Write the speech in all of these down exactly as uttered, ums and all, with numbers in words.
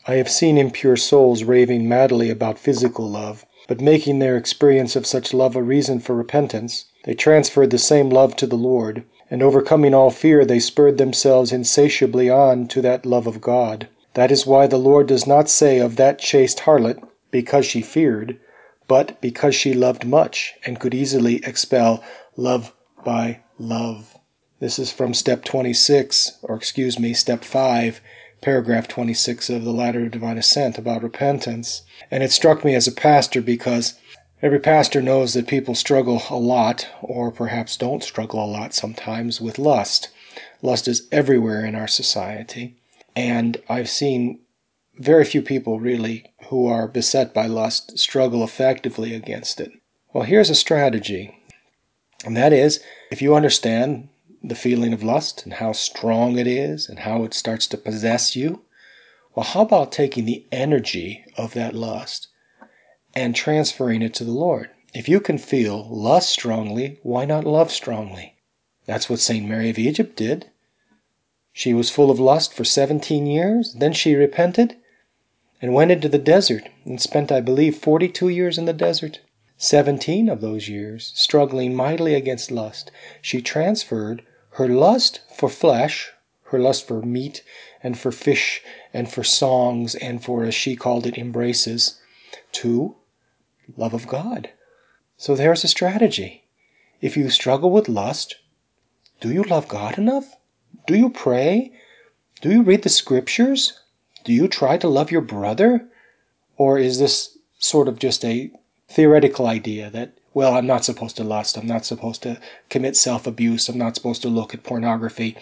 I have seen impure souls raving madly about physical love, but making their experience of such love a reason for repentance, they transferred the same love to the Lord, and overcoming all fear, they spurred themselves insatiably on to that love of God. That is why the Lord does not say of that chaste harlot, because she feared, but because she loved much, and could easily expel love by love. This is from step twenty-six, or excuse me, step five, paragraph twenty-six of the Ladder of Divine Ascent about repentance. And it struck me as a pastor because every pastor knows that people struggle a lot, or perhaps don't struggle a lot sometimes, with lust. Lust is everywhere in our society. And I've seen very few people really who are beset by lust struggle effectively against it. Well, here's a strategy. And that is, if you understand the feeling of lust and how strong it is and how it starts to possess you, well, how about taking the energy of that lust and transferring it to the Lord? If you can feel lust strongly, why not love strongly? That's what Saint Mary of Egypt did. She was full of lust for seventeen years. Then she repented and went into the desert and spent, I believe, forty-two years in the desert. Seventeen of those years struggling mightily against lust. She transferred her lust for flesh, her lust for meat and for fish and for songs and for, as she called it, embraces, to love of God. So there's a strategy. If you struggle with lust, do you love God enough? Do you pray? Do you read the scriptures? Do you try to love your brother? Or is this sort of just a theoretical idea that, well, I'm not supposed to lust, I'm not supposed to commit self-abuse, I'm not supposed to look at pornography.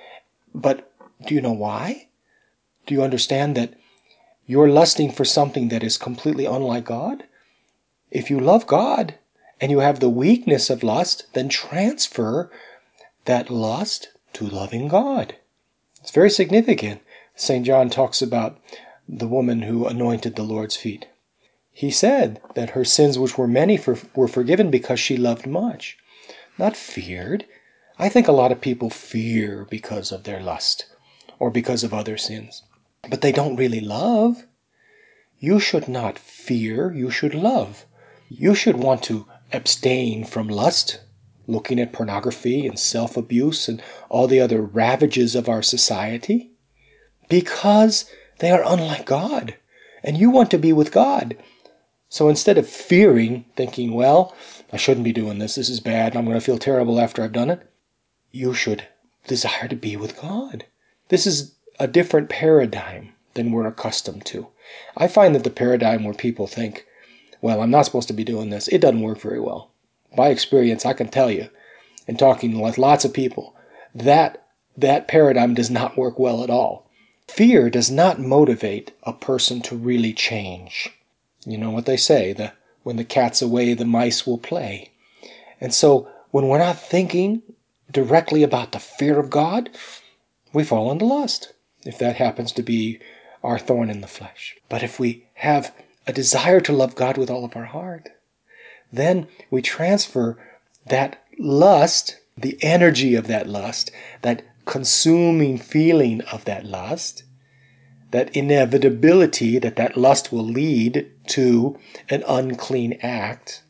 But do you know why? Do you understand that you're lusting for something that is completely unlike God? If you love God and you have the weakness of lust, then transfer that lust to loving God. It's very significant. Saint John talks about the woman who anointed the Lord's feet. He said that her sins, which were many, for, were forgiven because she loved much, not feared. I think a lot of people fear because of their lust or because of other sins, but they don't really love. You should not fear, you should love. You should want to abstain from lust, looking at pornography and self-abuse and all the other ravages of our society, because they are unlike God, and you want to be with God. So instead of fearing, thinking, well, I shouldn't be doing this, this is bad, I'm going to feel terrible after I've done it, you should desire to be with God. This is a different paradigm than we're accustomed to. I find that the paradigm where people think, well, I'm not supposed to be doing this, it doesn't work very well. By experience, I can tell you, in talking with lots of people, that that paradigm does not work well at all. Fear does not motivate a person to really change. You know what they say, the, when the cat's away, the mice will play. And so when we're not thinking directly about the fear of God, we fall into lust, if that happens to be our thorn in the flesh. But if we have a desire to love God with all of our heart, then we transfer that lust, the energy of that lust, that consuming feeling of that lust, that inevitability that that lust will lead to an unclean act,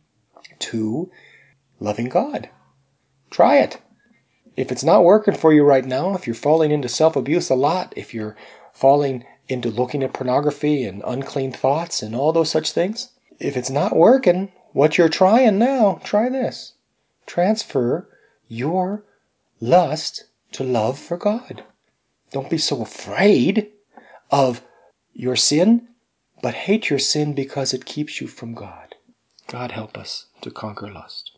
to loving God. Try it. If it's not working for you right now, if you're falling into self-abuse a lot, if you're falling into looking at pornography and unclean thoughts and all those such things, if it's not working, what you're trying now, try this. Transfer your lust to love for God. Don't be so afraid of your sin, but hate your sin because it keeps you from God. God help us to conquer lust.